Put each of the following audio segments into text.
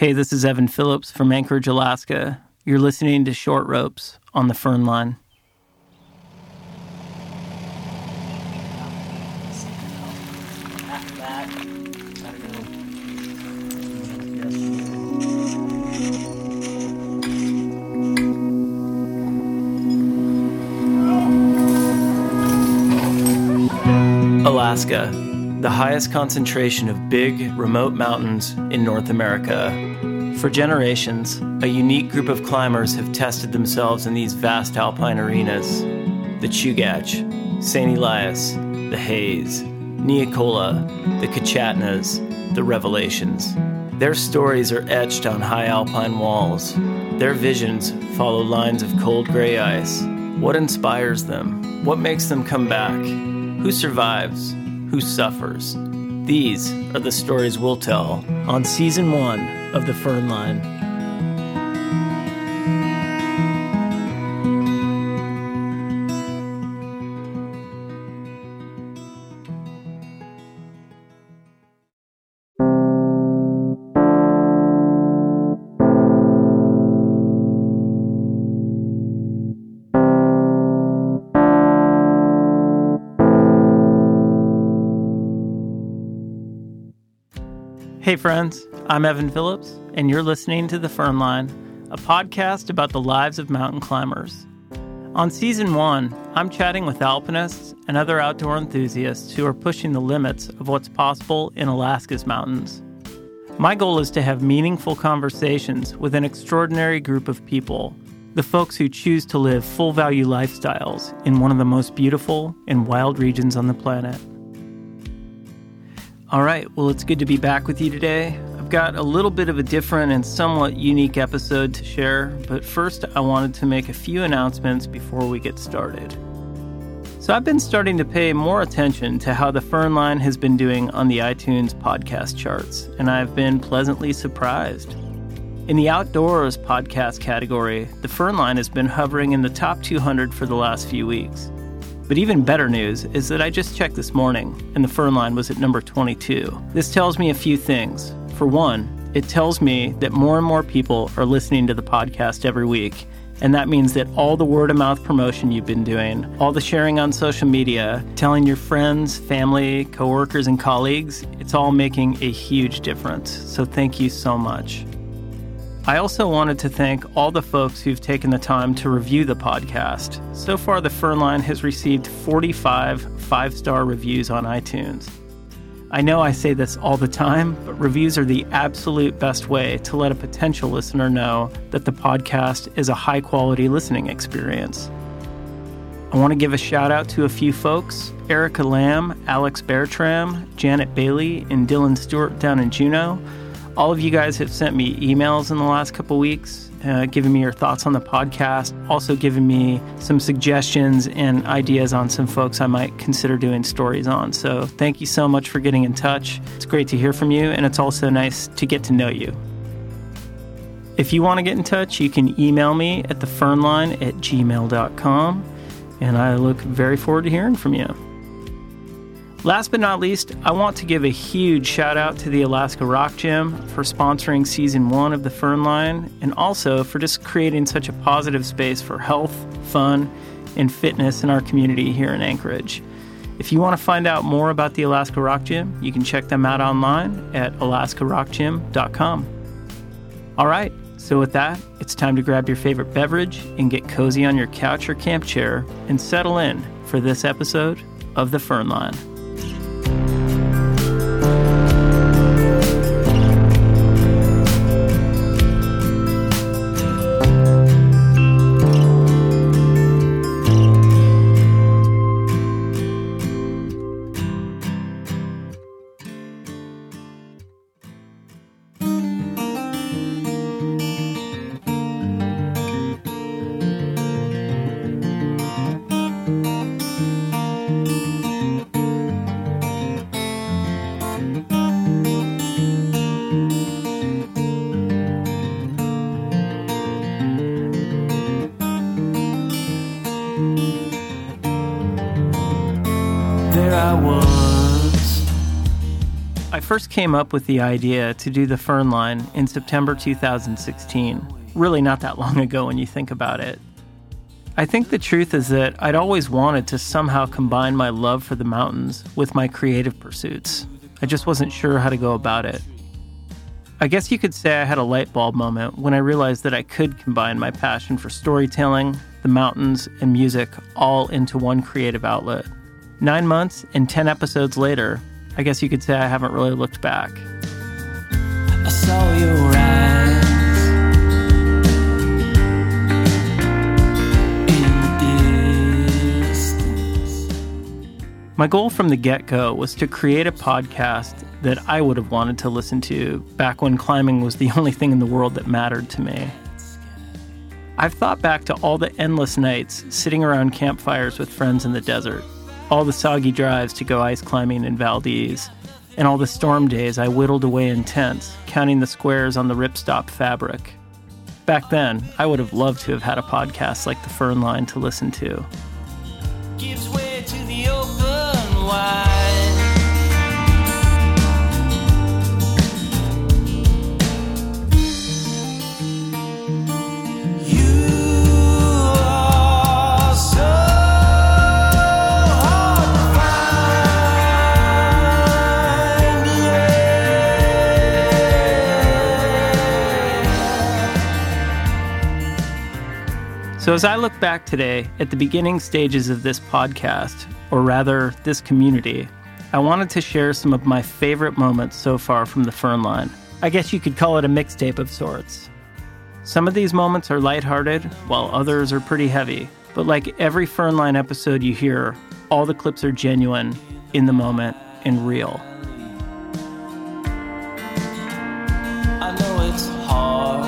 Hey, this is Evan Phillips from Anchorage, Alaska. You're listening to Short Ropes on the Fern Line. Alaska, the highest concentration of big, remote mountains in North America. For generations, a unique group of climbers have tested themselves in these vast alpine arenas. The Chugach, St. Elias, the Hayes, Neocola, the Kachatnas, the Revelations. Their stories are etched on high alpine walls. Their visions follow lines of cold gray ice. What inspires them? What makes them come back? Who survives? Who suffers? These are the stories we'll tell on Season 1 of The Fern Line. Hey friends, I'm Evan Phillips, and you're listening to The Fern Line, a podcast about the lives of mountain climbers. On Season 1, I'm chatting with alpinists and other outdoor enthusiasts who are pushing the limits of what's possible in Alaska's mountains. My goal is to have meaningful conversations with an extraordinary group of people, the folks who choose to live full-value lifestyles in one of the most beautiful and wild regions on the planet. All right, well, it's good to be back with you today. I've got a little bit of a different and somewhat unique episode to share, but first I wanted to make a few announcements before we get started. So I've been starting to pay more attention to how the Fern Line has been doing on the iTunes podcast charts, and I've been pleasantly surprised. In the Outdoors podcast category, the Fern Line has been hovering in the top 200 for the last few weeks. But even better news is that I just checked this morning, and the Fern Line was at number 22. This tells me a few things. For one, it tells me that more and more people are listening to the podcast every week, and that means that all the word-of-mouth promotion you've been doing, all the sharing on social media, telling your friends, family, coworkers, and colleagues, it's all making a huge difference. So thank you so much. I also wanted to thank all the folks who've taken the time to review the podcast. So far, the Fern Line has received 45 5-star reviews on iTunes. I know I say this all the time, but reviews are the absolute best way to let a potential listener know that the podcast is a high-quality listening experience. I want to give a shout-out to a few folks: Erica Lamb, Alex Bertram, Janet Bailey, and Dylan Stewart down in Juneau. All of you guys have sent me emails in the last couple weeks, giving me your thoughts on the podcast, also giving me some suggestions and ideas on some folks I might consider doing stories on. So thank you so much for getting in touch. It's great to hear from you, and it's also nice to get to know you. If you want to get in touch, you can email me at thefernline@gmail.com, and I look very forward to hearing from you. Last but not least, I want to give a huge shout out to the Alaska Rock Gym for sponsoring Season 1 of the Fern Line, and also for just creating such a positive space for health, fun, and fitness in our community here in Anchorage. If you want to find out more about the Alaska Rock Gym, you can check them out online at alaskarockgym.com. All right, so with that, it's time to grab your favorite beverage and get cozy on your couch or camp chair and settle in for this episode of the Fern Line. first came up with the idea to do the Fern Line in September 2016. Really not that long ago when you think about it. I think the truth is that I'd always wanted to somehow combine my love for the mountains with my creative pursuits. I just wasn't sure how to go about it. I guess you could say I had a light bulb moment when I realized that I could combine my passion for storytelling, the mountains, and music all into one creative outlet. 9 months and 10 episodes later, I guess you could say I haven't really looked back. I saw your eyes in the distance. My goal from the get-go was to create a podcast that I would have wanted to listen to back when climbing was the only thing in the world that mattered to me. I've thought back to all the endless nights sitting around campfires with friends in the desert, all the soggy drives to go ice climbing in Valdez, and all the storm days I whittled away in tents, counting the squares on the ripstop fabric. Back then, I would have loved to have had a podcast like the Fern Line to listen to. Gives way to the open wide. So as I look back today at the beginning stages of this podcast, or rather this community, I wanted to share some of my favorite moments so far from the Fern Line. I guess you could call it a mixtape of sorts. Some of these moments are lighthearted, while others are pretty heavy. But like every Fern Line episode you hear, all the clips are genuine, in the moment, and real. I know it's hard.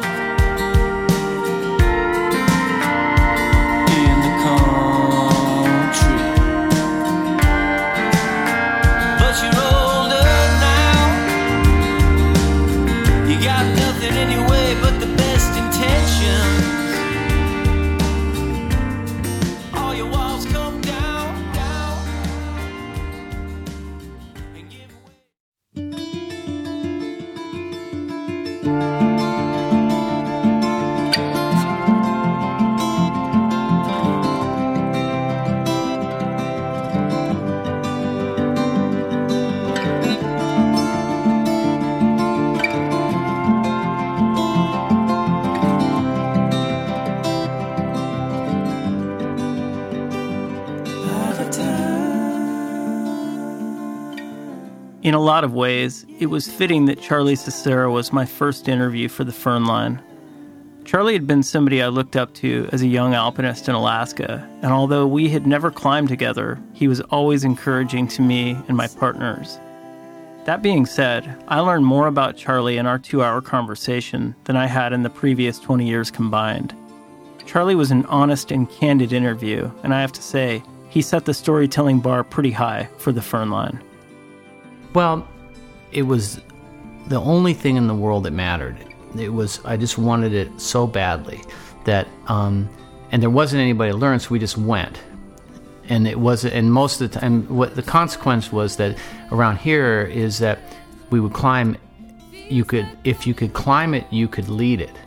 In a lot of ways, it was fitting that Charlie Cicero was my first interview for the Fern Line. Charlie had been somebody I looked up to as a young alpinist in Alaska, and although we had never climbed together, he was always encouraging to me and my partners. That being said, I learned more about Charlie in our 2-hour conversation than I had in the previous 20 years combined. Charlie was an honest and candid interview, and I have to say, he set the storytelling bar pretty high for the Fern Line. Well, it was the only thing in the world that mattered. I just wanted it so badly that, and there wasn't anybody to learn, so we just went. And it wasn't, and most of the time, what the consequence was that around here is that we would climb, if you could climb it, you could lead it.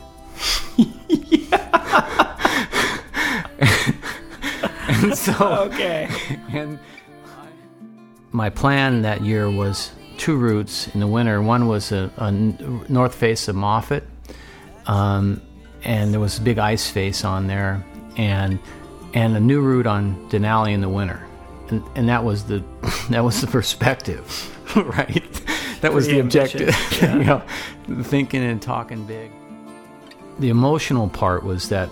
And so, okay. And my plan that year was 2 routes in the winter. One was a north face of Moffett, and there was a big ice face on there, and a new route on Denali in the winter, and that was the perspective, right? That was the objective. Yeah. Thinking and talking big. The emotional part was that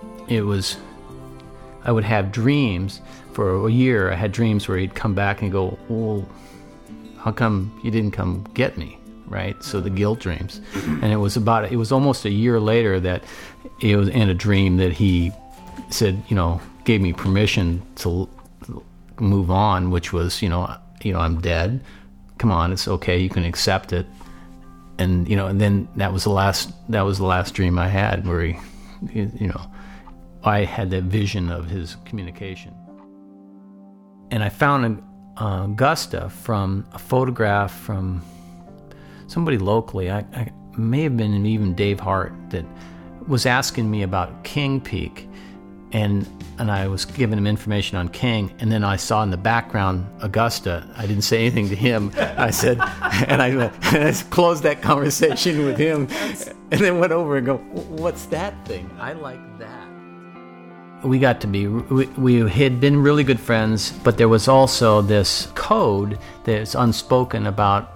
I would have dreams. For a year, I had dreams where he'd come back and go, well, how come you didn't come get me, right? So the guilt dreams. And it was almost a year later that it was in a dream that he said, gave me permission to move on, which was, I'm dead. Come on, it's okay, you can accept it. And, and then that was the last dream I had where he, I had that vision of his communication. And I found Augusta from a photograph from somebody locally. I may have been even Dave Hart, that was asking me about King Peak, and I was giving him information on King, and then I saw in the background Augusta. I didn't say anything to him. I said, and I closed that conversation with him, and then went over and go, "What's that thing? I like that." We got to be, we had been really good friends, but there was also this code that's unspoken about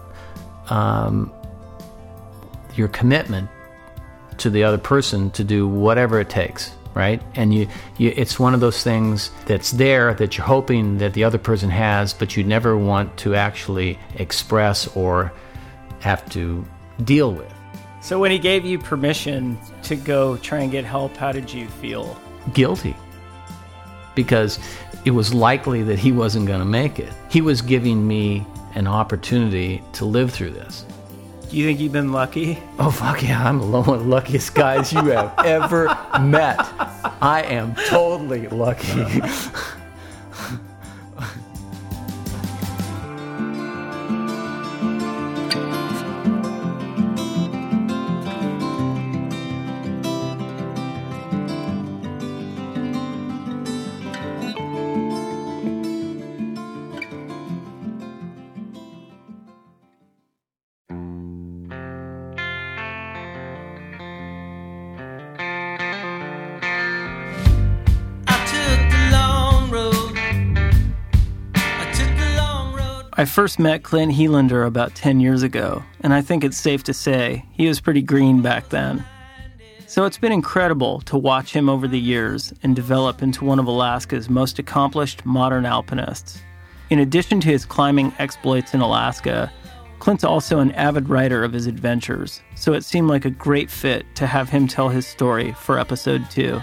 your commitment to the other person to do whatever it takes, right? And you it's one of those things that's there that you're hoping that the other person has, but you never want to actually express or have to deal with. So when he gave you permission to go try and get help, how did you feel? Guilty, because it was likely that he wasn't going to make it. He was giving me an opportunity to live through this. Do you think you've been lucky? Oh, fuck yeah, I'm one of the luckiest guys you have ever met. I am totally lucky. I first met Clint Helander about 10 years ago, and I think it's safe to say he was pretty green back then. So it's been incredible to watch him over the years and develop into one of Alaska's most accomplished modern alpinists. In addition to his climbing exploits in Alaska, Clint's also an avid writer of his adventures, so it seemed like a great fit to have him tell his story for episode 2.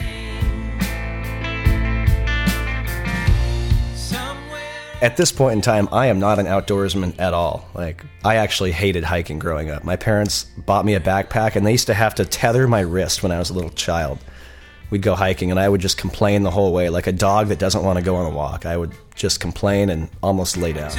At this point in time, I am not an outdoorsman at all. Like, I actually hated hiking growing up. My parents bought me a backpack, and they used to have to tether my wrist when I was a little child. We'd go hiking, and I would just complain the whole way, like a dog that doesn't want to go on a walk. I would just complain and almost lay down.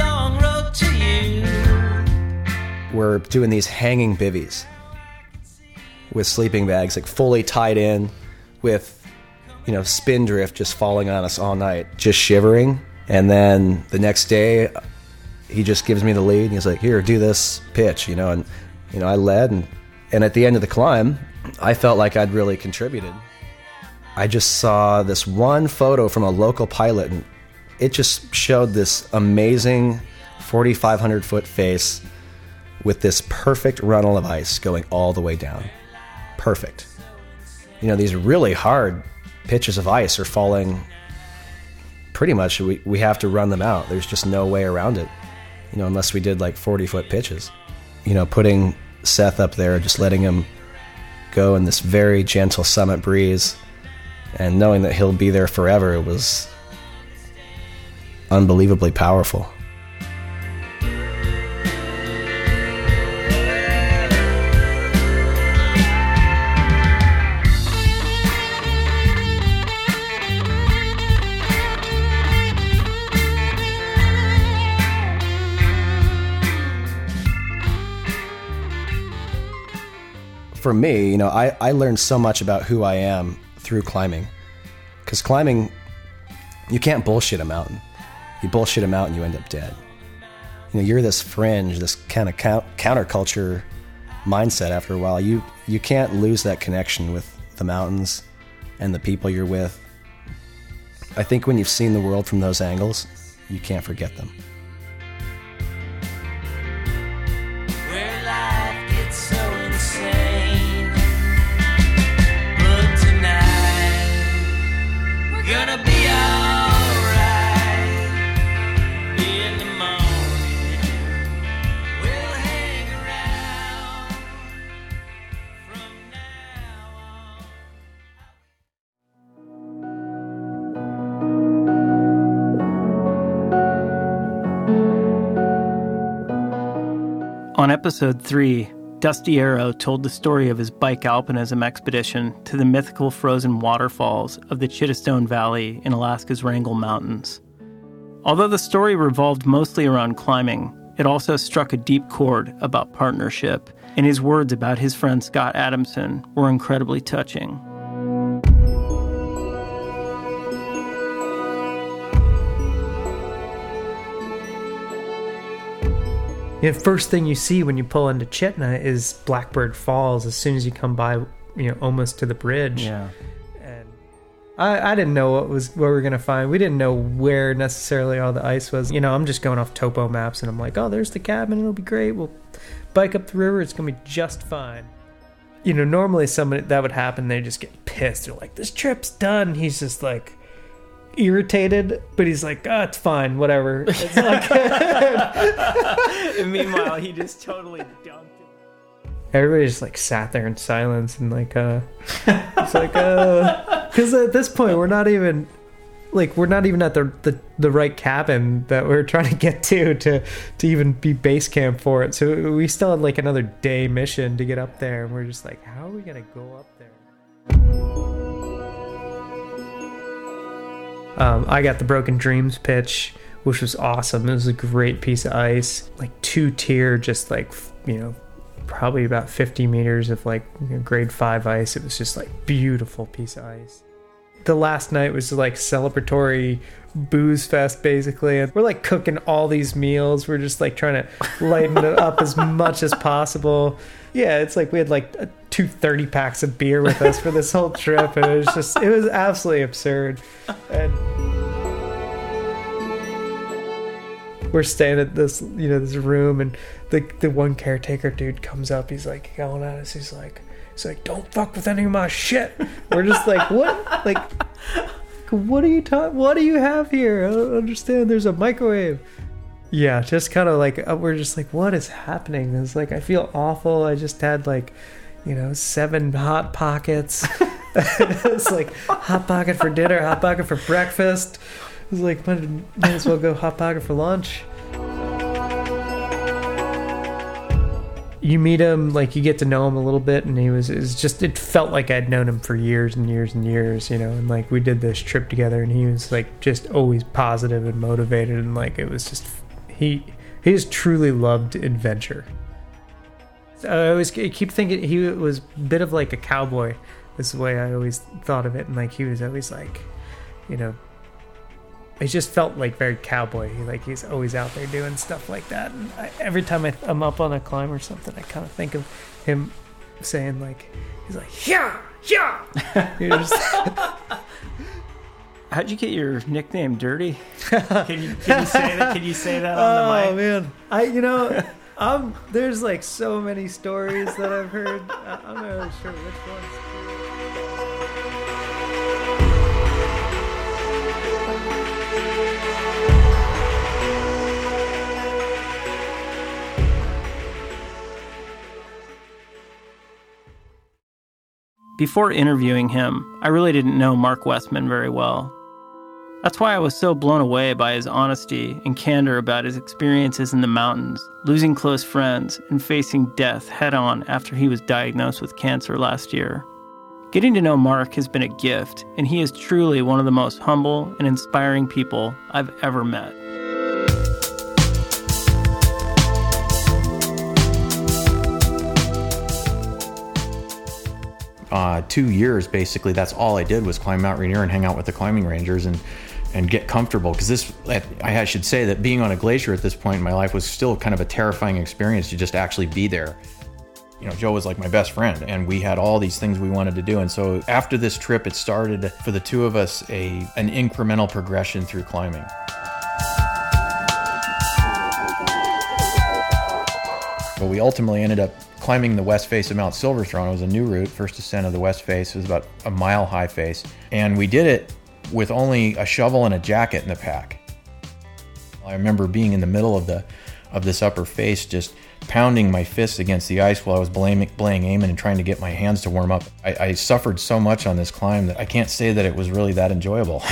We're doing these hanging bivvies with sleeping bags, like fully tied in with, spindrift just falling on us all night, just shivering. And then the next day, he just gives me the lead, and he's like, "Here, do this pitch," and I led, and at the end of the climb, I felt like I'd really contributed. I just saw this one photo from a local pilot, and it just showed this amazing 4,500-foot face with this perfect runnel of ice going all the way down. Perfect. These really hard pitches of ice are falling. Pretty much, we have to run them out. There's just no way around it, unless we did like 40-foot pitches. Putting Seth up there, just letting him go in this very gentle summit breeze, and knowing that he'll be there forever, it was unbelievably powerful. For me, I learned so much about who I am through climbing. Because climbing, you can't bullshit a mountain. You bullshit a mountain, you end up dead. You're this fringe, this kind of counterculture mindset after a while. You can't lose that connection with the mountains and the people you're with. I think when you've seen the world from those angles, you can't forget them. Gonna be alright in the morning. We'll hang around from now on. On episode 3, Dusty Arrow told the story of his bike alpinism expedition to the mythical frozen waterfalls of the Chittestone Valley in Alaska's Wrangell Mountains. Although the story revolved mostly around climbing, it also struck a deep chord about partnership, and his words about his friend Scott Adamson were incredibly touching. The first thing you see when you pull into Chitina is Blackbird Falls as soon as you come by, almost to the bridge. Yeah. And I didn't know what we were going to find. We didn't know where necessarily all the ice was. I'm just going off topo maps, and I'm like, oh, there's the cabin. It'll be great. We'll bike up the river. It's going to be just fine. Normally somebody that would happen, they just get pissed. They're like, this trip's done. He's just like irritated, but he's like, oh, it's fine, whatever. It's like And meanwhile, he just totally dunked it. Everybody just like sat there in silence and like it's like because at this point we're not even at the right cabin that we're trying to get to even be base camp for it. So we still had like another day mission to get up there, and we're just like, how are we gonna go up there? I got the Broken Dreams pitch, which was awesome. It was a great piece of ice, like 2-tier, just like, probably about 50 meters of like grade 5 ice. It was just like beautiful piece of ice. The last night was like celebratory booze fest basically, and we're like cooking all these meals. We're just like trying to lighten it up as much as possible. Yeah, it's like we had like 2 30-packs of beer with us for this whole trip, and it was absolutely absurd. And we're staying at this this room, and the one caretaker dude comes up. He's like yelling at us. He's like, don't fuck with any of my shit. We're just like, what? Like, what are you talking? What do you have here? I don't understand. There's a microwave. Yeah, just kind of like, we're just like, what is happening? It's like, I feel awful. I just had like, 7 Hot Pockets. It's like Hot Pocket for dinner, Hot Pocket for breakfast. It was like, might as well go Hot Pocket for lunch. You meet him, like you get to know him a little bit, and it felt like I'd known him for years and years and years, and like we did this trip together, and he was like just always positive and motivated, and like it was just, he just truly loved adventure. I keep thinking he was a bit of like a cowboy. This is the way I always thought of it, and like he was always like, it just felt like very cowboy. He's always out there doing stuff like that. And every time I'm up on a climb or something, I kind of think of him saying like, he's like, yeah. How'd you get your nickname, Dirty? Can you say that? Can you say that on the mic? Oh man, there's like so many stories that I've heard. I'm not really sure which ones. Before interviewing him, I really didn't know Mark Westman very well. That's why I was so blown away by his honesty and candor about his experiences in the mountains, losing close friends, and facing death head-on after he was diagnosed with cancer last year. Getting to know Mark has been a gift, and he is truly one of the most humble and inspiring people I've ever met. 2 years, basically, that's all I did was climb Mount Rainier and hang out with the climbing rangers and get comfortable. Because I should say that being on a glacier at this point in my life was still kind of a terrifying experience to just actually be there. Joe was like my best friend, and we had all these things we wanted to do. And so after this trip, it started for the two of us an incremental progression through climbing. But we ultimately ended up climbing the west face of Mount Silverthrone. It was a new route, first ascent of the west face. It was about a mile-high face. And we did it with only a shovel and a jacket in the pack. I remember being in the middle of this upper face, just pounding my fists against the ice while I was belaying Eamon and trying to get my hands to warm up. I suffered so much on this climb that I can't say that it was really that enjoyable.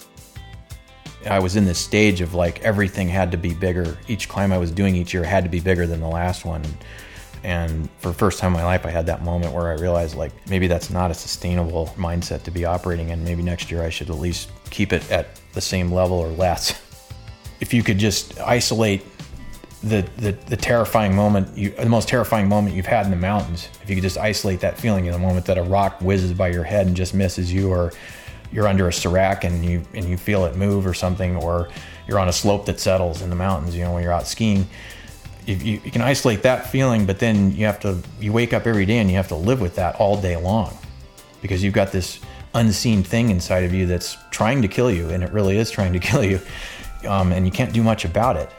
I was in this stage of like everything had to be bigger. Each climb I was doing each year had to be bigger than the last one. And for the first time in my life, I had that moment where I realized like maybe that's not a sustainable mindset to be operating in. Maybe next year I should at least keep it at the same level or less. if you could just isolate the terrifying moment, the most terrifying moment you've had in the mountains, if you could just isolate that feeling in the moment that a rock whizzes by your head and just misses you, or you're under a serac and you feel it move or something, or you're on a slope that settles in the mountains, when you're out skiing, you can isolate that feeling, but then you wake up every day and you have to live with that all day long, because you've got this unseen thing inside of you that's trying to kill you, and it really is trying to kill you, and you can't do much about it.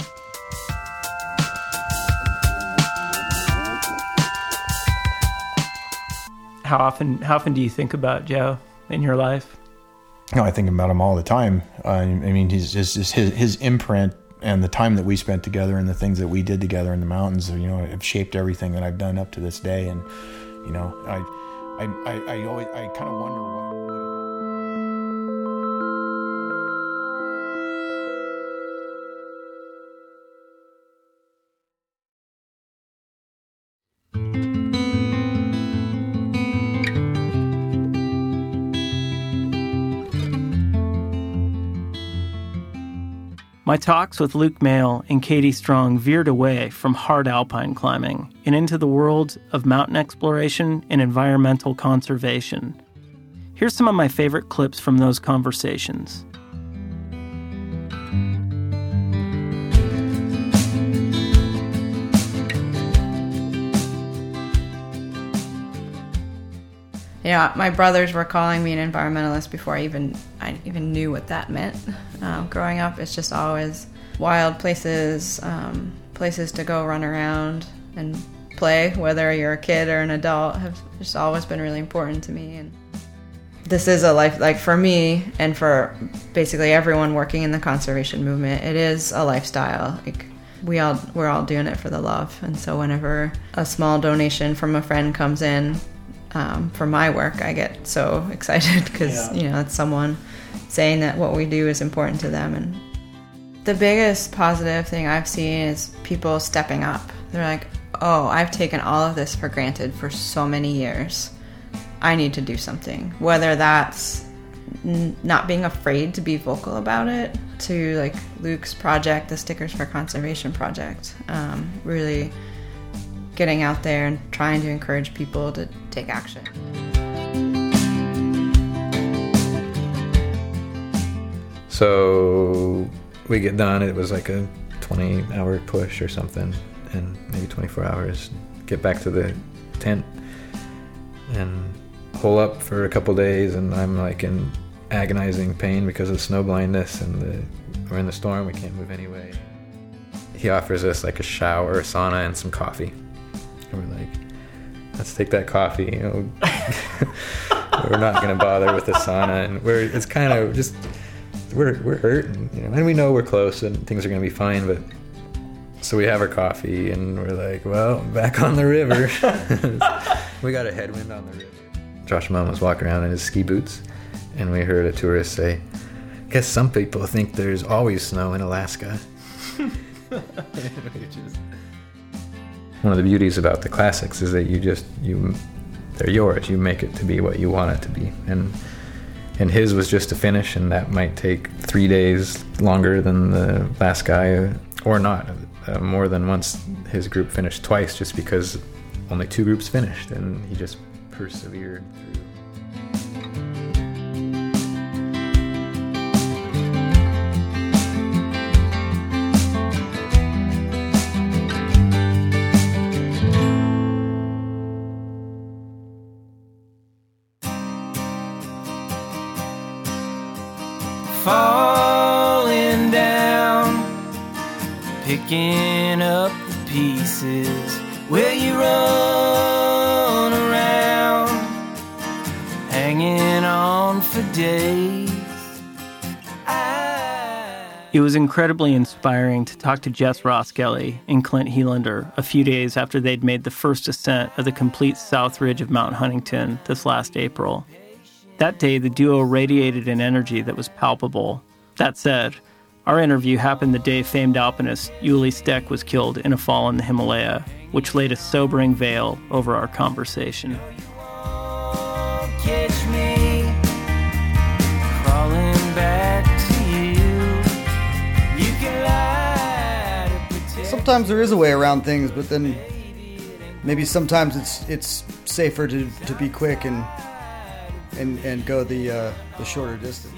How often do you think about Joe in your life? No, I think about him all the time. I mean, his imprint and the time that we spent together and the things that we did together in the mountains, have shaped everything that I've done up to this day. And I kind of wonder what. My talks with Luke Maile and Katie Strong veered away from hard alpine climbing and into the worlds of mountain exploration and environmental conservation. Here's some of my favorite clips from those conversations. My brothers were calling me an environmentalist before I even knew what that meant. Growing up, it's just always wild places, places to go run around and play, whether you're a kid or an adult, have just always been really important to me. And this is a life, like for me and for basically everyone working in the conservation movement, it is a lifestyle. Like we're all doing it for the love. And so whenever a small donation from a friend comes in, for my work, I get so excited because it's someone saying that what we do is important to them. And the biggest positive thing I've seen is people stepping up. They're like, oh, I've taken all of this for granted for so many years. I need to do something, whether that's not being afraid to be vocal about it, to like Luke's project, the Stickers for Conservation project, really getting out there and trying to encourage people to take action. So we get done, it was like a 20-hour push or something, and maybe 24 hours, get back to the tent and hole up for a couple days, and I'm like in agonizing pain because of snow blindness, and we're in the storm, we can't move anyway. He offers us like a shower, a sauna, and some coffee. And we're like, let's take that coffee, we're not going to bother with the sauna, and it's kind of just, we're hurting, and we know we're close and things are going to be fine, but so we have our coffee and we're like, well, back on the river. We got a headwind on the river. Josh Mum was walking around in his ski boots, and we heard a tourist say, I guess some people think there's always snow in Alaska. One of the beauties about the classics is that they're yours. You make it to be what you want it to be. And his was just a finish, and that might take 3 days longer than the last guy, or not. More than once, his group finished twice just because only 2 groups finished, and he just persevered through. Falling down, picking up the pieces where you run around, hanging on for days. It was incredibly inspiring to talk to Jess Roskelley and Clint Helander a few days after they'd made the first ascent of the complete south ridge of Mount Huntington this last April. That day, the duo radiated an energy that was palpable. That said, our interview happened the day famed alpinist Uli Steck was killed in a fall in the Himalaya, which laid a sobering veil over our conversation. Catch me crawling back to you. You can lie. sometimes there is a way around things, but then maybe sometimes it's safer to be quick and go the shorter distance.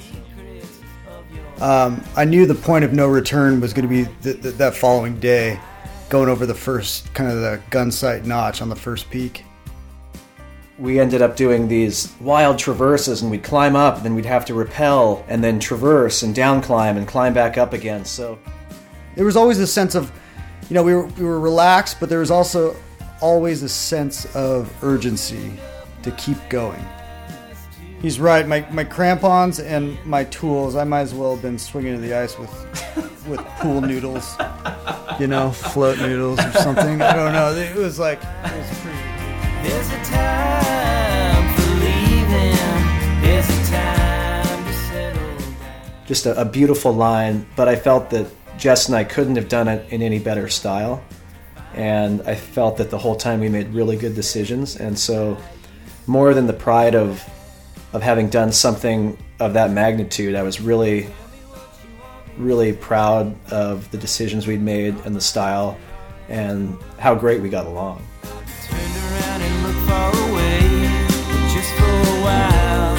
I knew the point of no return was going to be that following day, going over the first kind of the gun sight notch on the first peak. We ended up doing these wild traverses, and we'd climb up, and then we'd have to rappel, and then traverse, and down climb, and climb back up again. So there was always a sense of, we were relaxed, but there was also always a sense of urgency to keep going. He's right. My crampons and my tools, I might as well have been swinging to the ice with pool noodles, float noodles or something. I don't know. It was pretty. There's a time for leaving. There's a time to settle down. Just a beautiful line, but I felt that Jess and I couldn't have done it in any better style. And I felt that the whole time we made really good decisions. And so more than the pride of having done something of that magnitude, I was really, really proud of the decisions we'd made and the style and how great we got along. Turned around and looked far away, just for a while.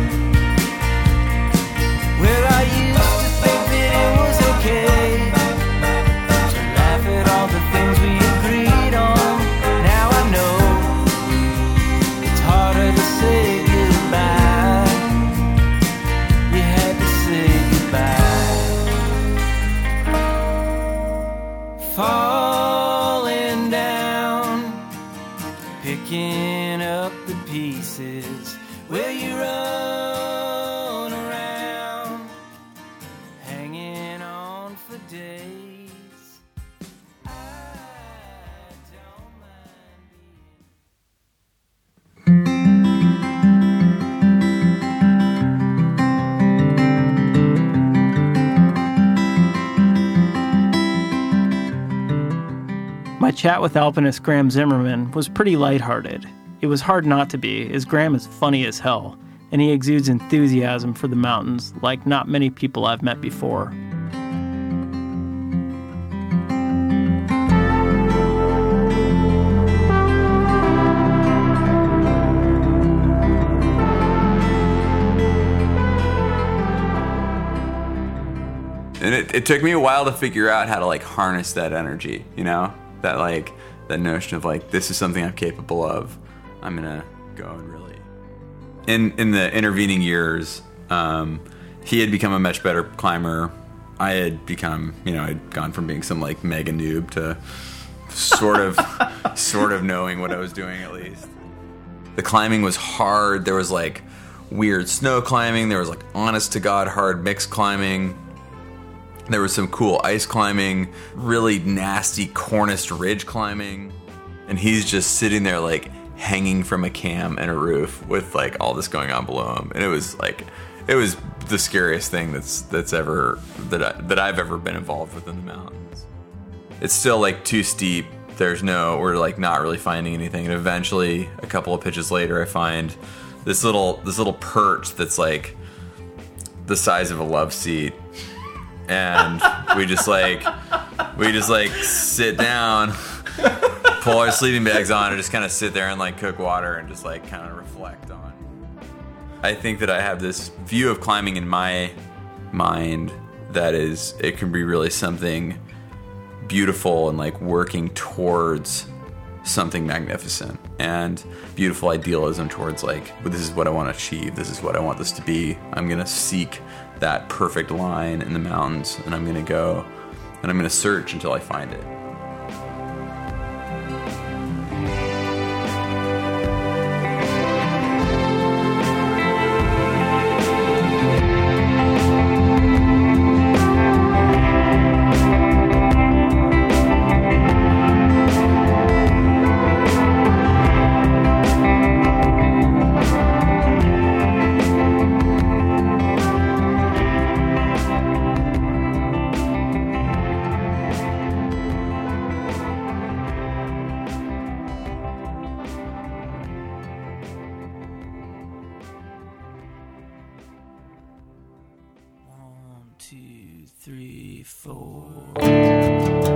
Where I used to think that it was okay to laugh at all the things we agreed on. Now I know it's harder to say goodbye. You had to say goodbye. Falling down, picking up the pieces where you run around, hanging on for days. I don't mind My chat with alpinist Graham Zimmerman was pretty lighthearted. It was hard not to be, as Graham is funny as hell, and he exudes enthusiasm for the mountains like not many people I've met before. And it took me a while to figure out how to harness that energy, that notion of this is something I'm capable of. I'm gonna go and really. In the intervening years, he had become a much better climber. I had become, I'd gone from being some mega noob to sort of knowing what I was doing at least. The climbing was hard. There was weird snow climbing. There was honest to God hard mixed climbing. There was some cool ice climbing, really nasty Cornice Ridge climbing. And he's just sitting there hanging from a cam and a roof with all this going on below him. And it was the scariest thing that I've ever been involved with in the mountains. It's still too steep. We're not really finding anything. And eventually, a couple of pitches later, I find this little perch that's the size of a love seat. And we just sit down, pull our sleeping bags on, and just kind of sit there and cook water and just kind of reflect on. I think that I have this view of climbing in my mind that it can be really something beautiful and working towards something magnificent and beautiful idealism towards this is what I want to achieve, this is what I want this to be. I'm gonna seek that perfect line in the mountains, and I'm going to go and I'm going to search until I find it. 2, 3, 4.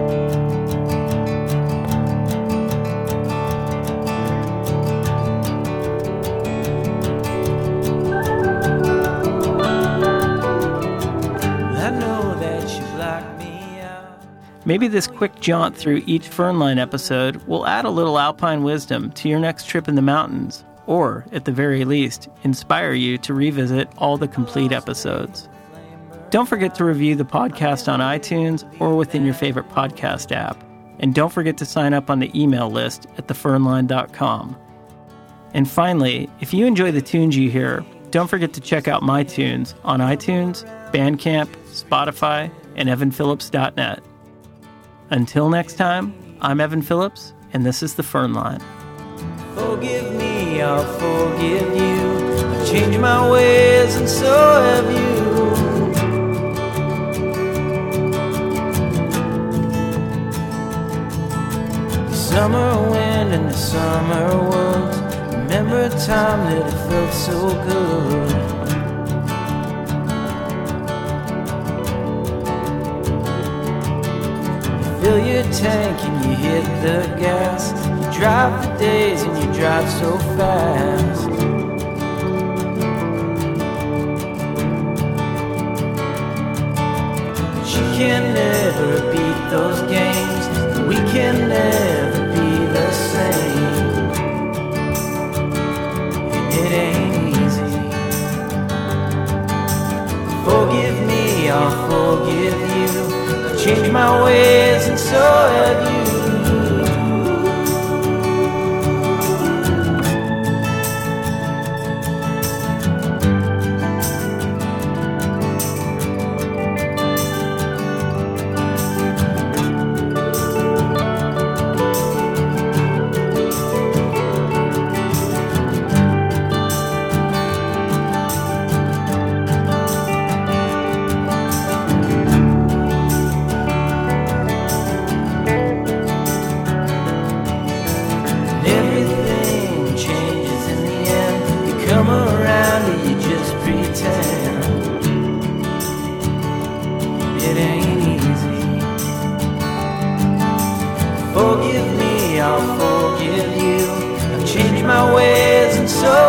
I know that you blocked me out. Maybe this quick jaunt through each Fernline episode will add a little alpine wisdom to your next trip in the mountains, or, at the very least, inspire you to revisit all the complete episodes. Don't forget to review the podcast on iTunes or within your favorite podcast app. And don't forget to sign up on the email list at thefernline.com. And finally, if you enjoy the tunes you hear, don't forget to check out my tunes on iTunes, Bandcamp, Spotify, and evanphillips.net. Until next time, I'm Evan Phillips, and this is The Fernline. Forgive me, I'll forgive you. I've changed my ways and so have you. The summer wind and the summer woods. Remember a time that it felt so good. Fill your tank and you hit the gas. You drive for days and you drive so fast. But you can never beat those games. And we can never be the same. And it ain't easy. Forgive me, I'll forgive you. Change my ways and so have you. Forgive me, I'll forgive you. I've changed my ways and so